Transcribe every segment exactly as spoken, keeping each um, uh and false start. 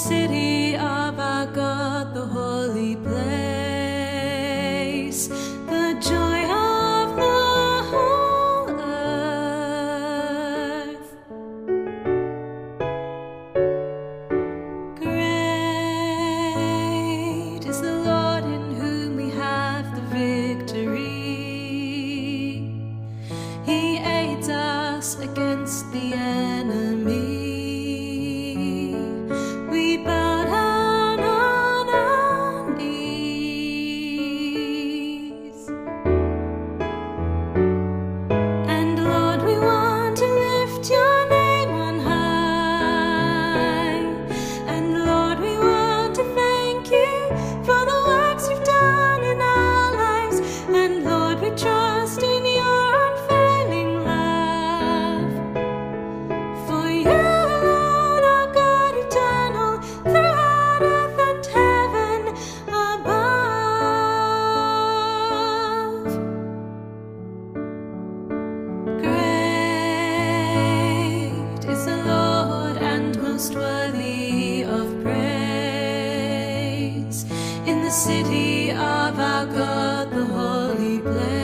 city of our God, the holy place, the joy of the whole earth. Great is the Lord, in whom we have the victory. He aids us against the enemy. We bow down on our knees. And Lord, we want to lift your name on high. And Lord, we want to thank you for the works you've done in our lives. And Lord, we trust in your unfailing love. For you alone are God eternal, throughout earth and heaven above. Great is the Lord, and most worthy of praise, in the city of our God, the holy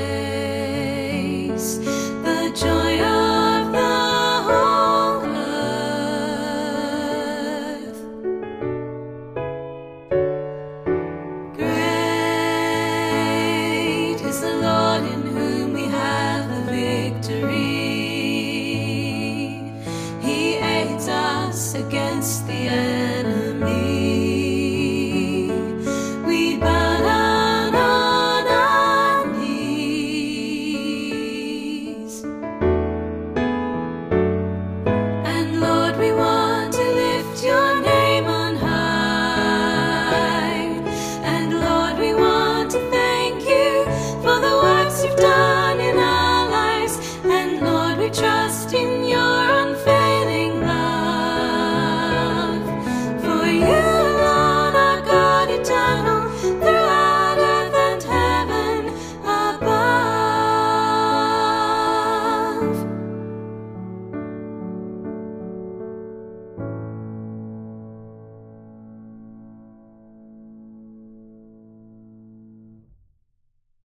place, the joy of the whole earth. Great is the Lord, in whom we have the victory. He aids us against the enemy.